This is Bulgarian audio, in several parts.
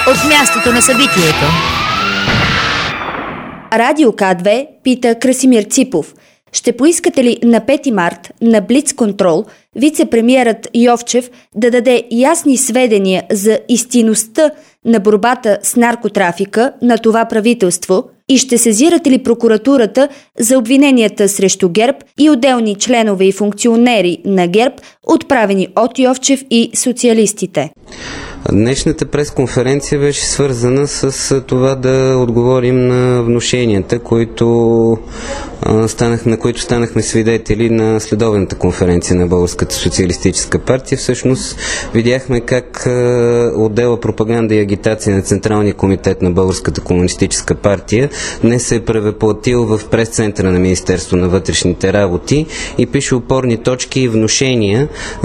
от мястото на събитието. Радио К2 пита Красимир Ципов. Ще поискате ли на 5 март на Блицконтрол вице-премиерът Йовчев да даде ясни сведения за истинността на борбата с наркотрафика на това правителство и ще сезирате ли прокуратурата за обвиненията срещу ГЕРБ и отделни членове и функционери на ГЕРБ, отправени от Йовчев и социалистите? Днешната пресконференция беше свързана с това да отговорим на внушенията, на които станахме свидетели на следобедната конференция на Българската социалистическа партия. Всъщност видяхме как отдела пропаганда и агитация на Централния комитет на Българската комунистическа партия днес се е превъплатил в прес-центъра на Министерство на вътрешните работи и пише опорни точки и внушения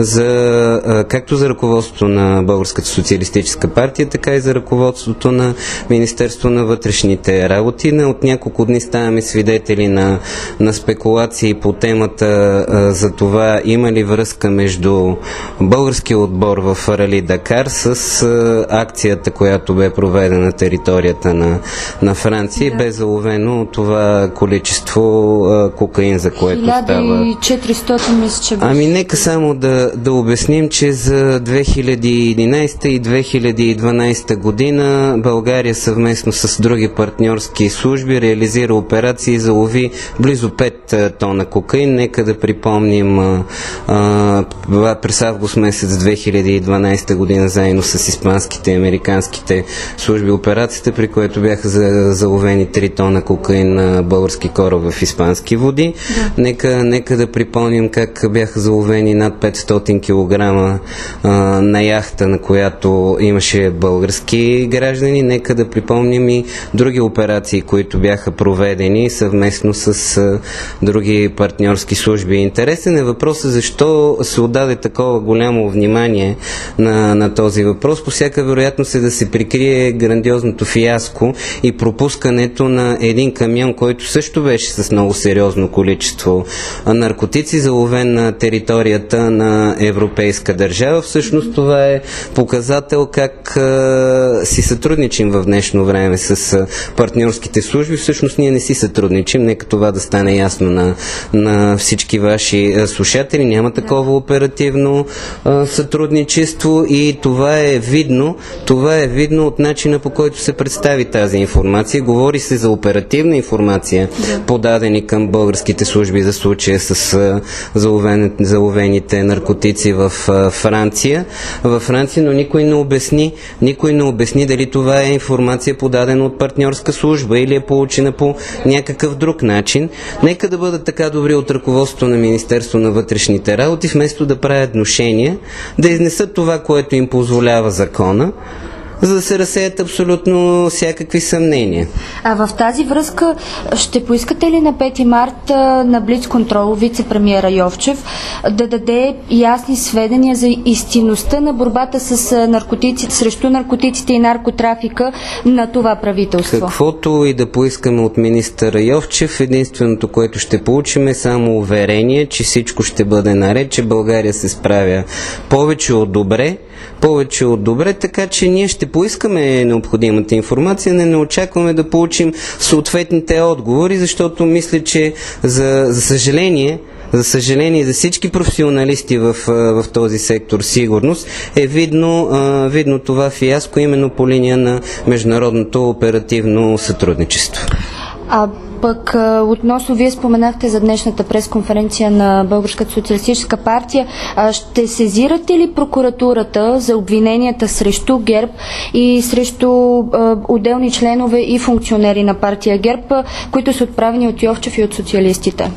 както за ръководството на Българската социалистическа партия, така и за ръководството на Министерство на вътрешните работи. От няколко дни ставаме свидетели на спекулации по темата за това има ли връзка между българския отбор в Рали Дакар с акцията, която бе проведена на територията на Франция и бе заловено това количество кокаин, за което става. 1400 мисля, че беше. Нека само да обясним, че за 2011 и 2012 година България съвместно с други партньорски служби реализира операции и залови близо 5 тона кокаин. Нека да припомним през август месец 2012 година заедно с испанските и американските служби операцията, при което бяха заловени 3 тона кокаин на български кораб в испански води. Да. Нека да припомним как бяха заловени над 500 кг на яхта, на която имаше български граждани. Нека да припомним и други операции, които бяха проведени съвместно с други партньорски служби. Интересен е въпросът защо се отдаде такова голямо внимание на този въпрос. По всяка вероятност е да се прикрие грандиозното фиаско и пропускането на един камион, който също беше с много сериозно количество наркотици, заловен на територията на европейска държава. Всъщност това е показател как си сътрудничим в днешно време с партньорските служби. Всъщност ние не си сътрудничим. Нека това да стане ясно на всички ваши слушатели. Няма такова оперативно сътрудничество и това е видно от начина, по който се представи тази информация. Говори се за оперативна информация, подадени към българските служби за случая с заловените наркотици в Франция, но никой не обясни дали това е информация подадена от партньорска служба или е получена по някакъв друг начин. Нека да бъдат така добри от ръководството на Министерство на вътрешните работи, вместо да правят внушения, да изнесат това, което им позволява закона, за да се разсеят абсолютно всякакви съмнения. В тази връзка ще поискате ли на 5 март на Блицконтрол вице-премиера Йовчев да даде ясни сведения за истинността на борбата срещу наркотиците и наркотрафика на това правителство? Каквото и да поискаме от министъра Йовчев, единственото, което ще получим е само уверение, че всичко ще бъде наред, че България се справя повече от добре, така че ние ще поискаме необходимата информация, не очакваме да получим съответните отговори, защото мисля, че за съжаление за всички професионалисти в този сектор сигурност е видно това фиаско именно по линия на международното оперативно сътрудничество. Пък относно вие споменахте за днешната пресконференция на Българската социалистическа партия, ще сезирате ли прокуратурата за обвиненията срещу ГЕРБ и срещу отделни членове и функционери на партия ГЕРБ, които са отправени от Йовчев и от социалистите?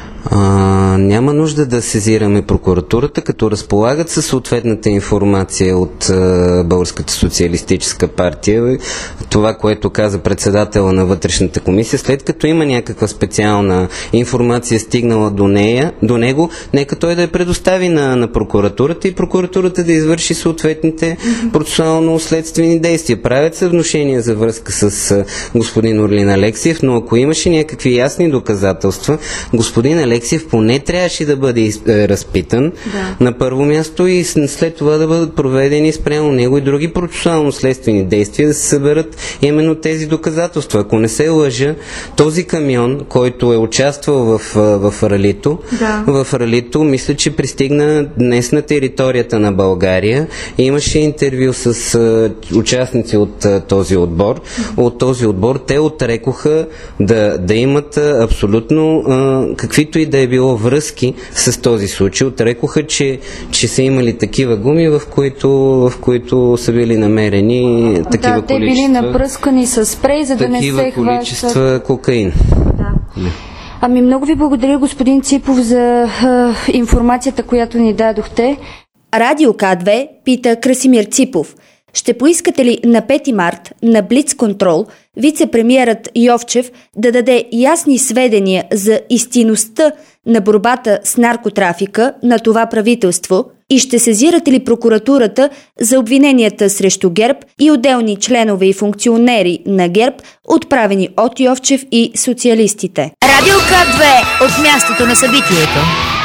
Няма нужда да сезираме прокуратурата, като разполагат със съответната информация от Българската социалистическа партия. Това, което каза председателя на вътрешната комисия, след като има някаква специална информация стигнала до него, нека той да я предостави на прокуратурата и прокуратурата да извърши съответните процесуално-следствени действия. Правят се внушения за връзка с господин Орлин Алексиев, но ако имаше някакви ясни доказателства, господин Алексиев поне трябваше да бъде разпитан на първо място и след това да бъдат проведени спрямо него и други процесуално-следствени действия, да се съберат именно тези доказателства. Ако не се лъжа, този камион, който е участвал в ралито, в ралито, мисля, че пристигна днес на територията на България и имаше интервю с участници от този отбор. От този отбор те отрекоха да имат абсолютно каквито и да е било връзки с този случай. Отрекоха, че са имали такива гуми, в които са били намерени такива количества. Те били напръскани с спрей, за да не се хващат. Такива количества кокаин. Ами много ви благодаря, господин Ципов, за информацията, която ни дадохте. Радио К2 пита Красимир Ципов. Ще поискате ли на 5 март на Блицконтрол вице-премиерът Йовчев да даде ясни сведения за истинността на борбата с наркотрафика на това правителство и ще сезирате ли прокуратурата за обвиненията срещу ГЕРБ и отделни членове и функционери на ГЕРБ, отправени от Йовчев и социалистите? Радио К2 от мястото на събитието.